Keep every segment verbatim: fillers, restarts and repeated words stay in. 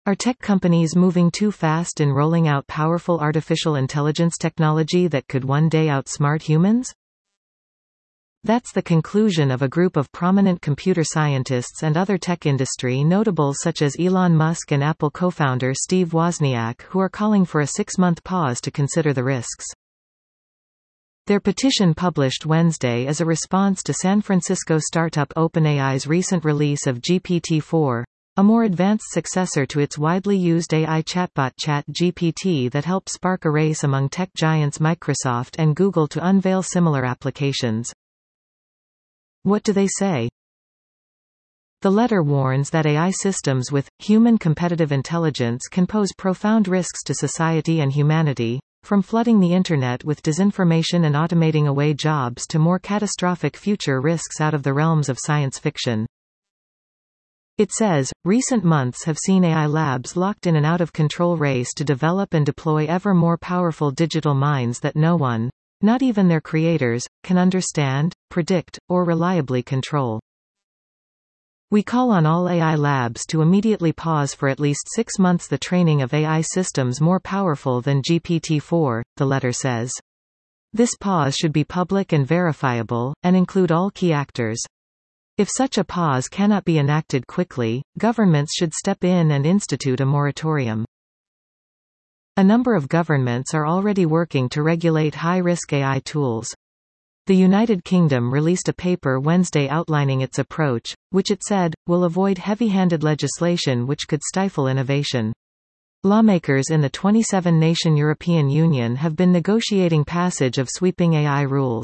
Are tech companies moving too fast in rolling out powerful artificial intelligence technology that could one day outsmart humans? That's the conclusion of a group of prominent computer scientists and other tech industry notables such as Elon Musk and Apple co-founder Steve Wozniak, who are calling for a six-month pause to consider the risks. Their petition, published Wednesday, is a response to San Francisco startup OpenAI's recent release of G P T four, a more advanced successor to its widely used A I chatbot ChatGPT that helped spark a race among tech giants Microsoft and Google to unveil similar applications. What do they say? The letter warns that A I systems with human competitive intelligence can pose profound risks to society and humanity, from flooding the Internet with disinformation and automating away jobs to more catastrophic future risks out of the realms of science fiction. It says, recent months have seen A I labs locked in an out-of-control race to develop and deploy ever more powerful digital minds that no one, not even their creators, can understand, predict, or reliably control. We call on all A I labs to immediately pause for at least six months the training of A I systems more powerful than G P T four, the letter says. This pause should be public and verifiable, and include all key actors. If such a pause cannot be enacted quickly, governments should step in and institute a moratorium. A number of governments are already working to regulate high-risk A I tools. The United Kingdom released a paper Wednesday outlining its approach, which it said, will avoid heavy-handed legislation which could stifle innovation. Lawmakers in the twenty-seven nation European Union have been negotiating passage of sweeping A I rules.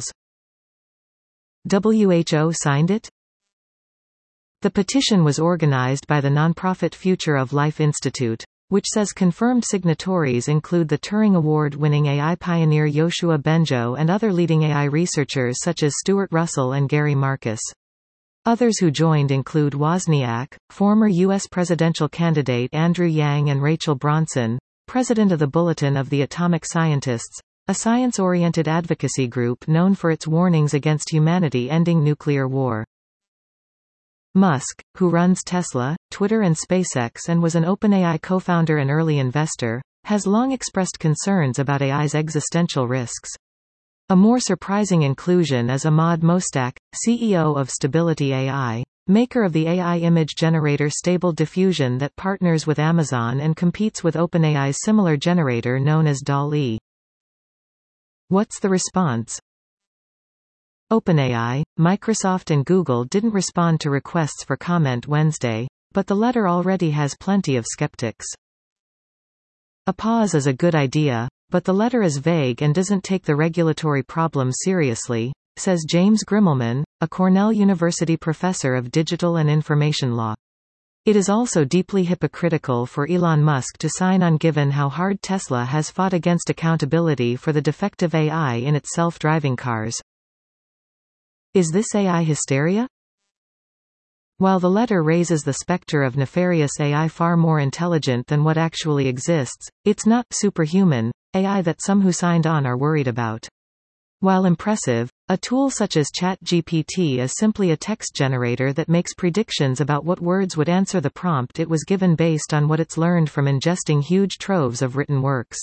W H O signed it? The petition was organized by the nonprofit Future of Life Institute, which says confirmed signatories include the Turing Award-winning A I pioneer Yoshua Bengio and other leading A I researchers such as Stuart Russell and Gary Marcus. Others who joined include Wozniak, former U S presidential candidate Andrew Yang and Rachel Bronson, president of the Bulletin of the Atomic Scientists, a science-oriented advocacy group known for its warnings against humanity ending nuclear war. Musk, who runs Tesla, Twitter and SpaceX and was an OpenAI co-founder and early investor, has long expressed concerns about A I's existential risks. A more surprising inclusion is Ahmad Mostak, C E O of Stability A I, maker of the A I image generator Stable Diffusion that partners with Amazon and competes with OpenAI's similar generator known as DALL-E. What's the response? OpenAI, Microsoft and Google didn't respond to requests for comment Wednesday, but the letter already has plenty of skeptics. A pause is a good idea, but the letter is vague and doesn't take the regulatory problem seriously, says James Grimmelman, a Cornell University professor of digital and information law. It is also deeply hypocritical for Elon Musk to sign on given how hard Tesla has fought against accountability for the defective A I in its self-driving cars. Is this A I hysteria? While the letter raises the specter of nefarious A I far more intelligent than what actually exists, it's not superhuman A I that some who signed on are worried about. While impressive, a tool such as ChatGPT is simply a text generator that makes predictions about what words would answer the prompt it was given based on what it's learned from ingesting huge troves of written works.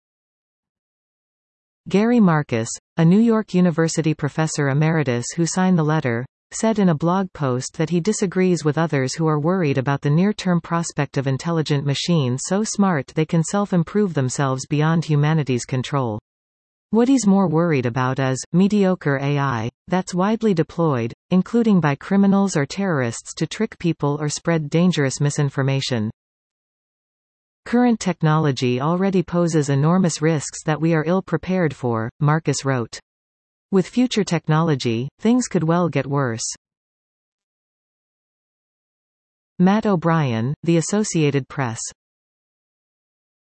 Gary Marcus, a New York University professor emeritus who signed the letter, said in a blog post that he disagrees with others who are worried about the near-term prospect of intelligent machines so smart they can self-improve themselves beyond humanity's control. What he's more worried about is mediocre A I that's widely deployed, including by criminals or terrorists to trick people or spread dangerous misinformation. Current technology already poses enormous risks that we are ill-prepared for, Marcus wrote. With future technology, things could well get worse. Matt O'Brien, The Associated Press.